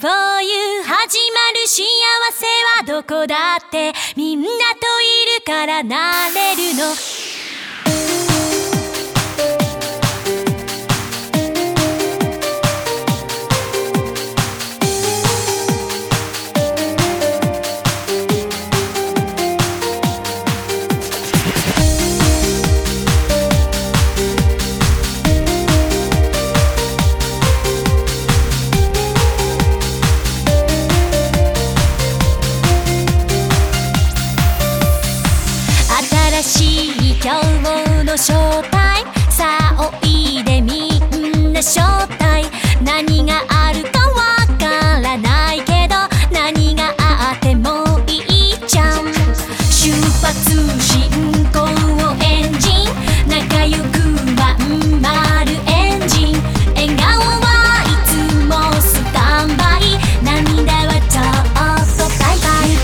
For you 始まる幸せはどこだってみんなといるからなれるの。新しい今日のショータイム、さあおいでみんなショータイム。何があるかわからないけど何があってもいいじゃん。出発進行エンジン、仲良くまんまるエンジン。笑顔はいつもスタンバイ、涙はちょっとバイバイ。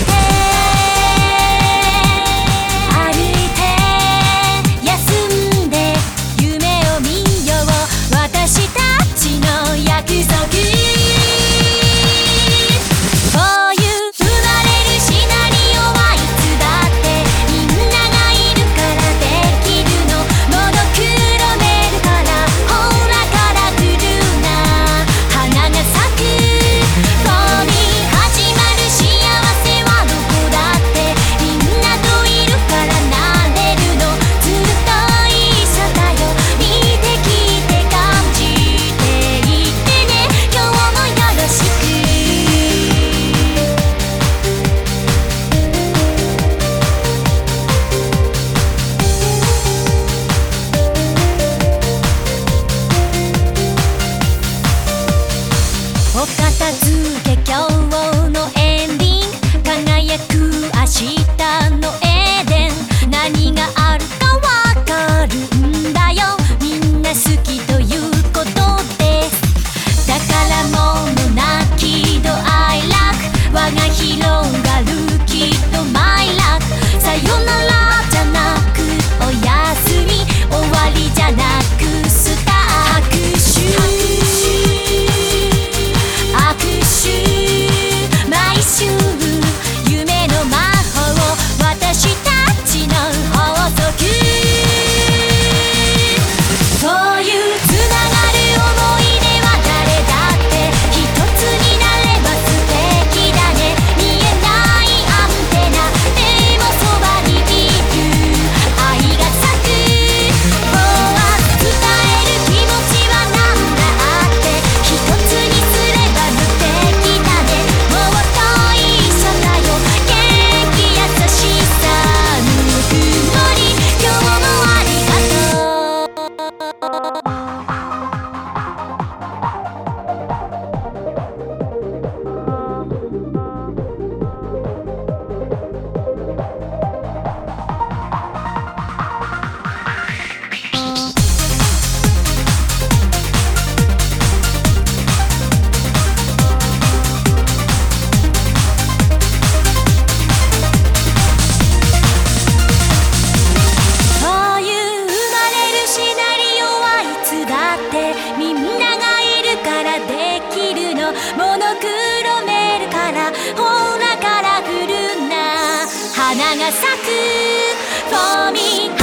お片付け今日のエンディング、輝く明日のエデン。何があるかわかるんだよ、みんな好きということです。宝物な喜怒哀楽、輪が広がるきっとマイラク。さよならじゃなくおやすみ、終わりじゃなくスタート。毎週夢の魔法、私たちの法則。そういうつながる想い出は誰だって一つになれば素敵だね。見えないアンテナでもそばにいる愛が咲く。伝える気持ちはなんだって一つにすれば無敵だね。もっと一緒だよ、元気優しさぬくもり、今日もありがとう。みんながいるからできるの、モノクロメルからほらカラフルな花が咲く。フォーミー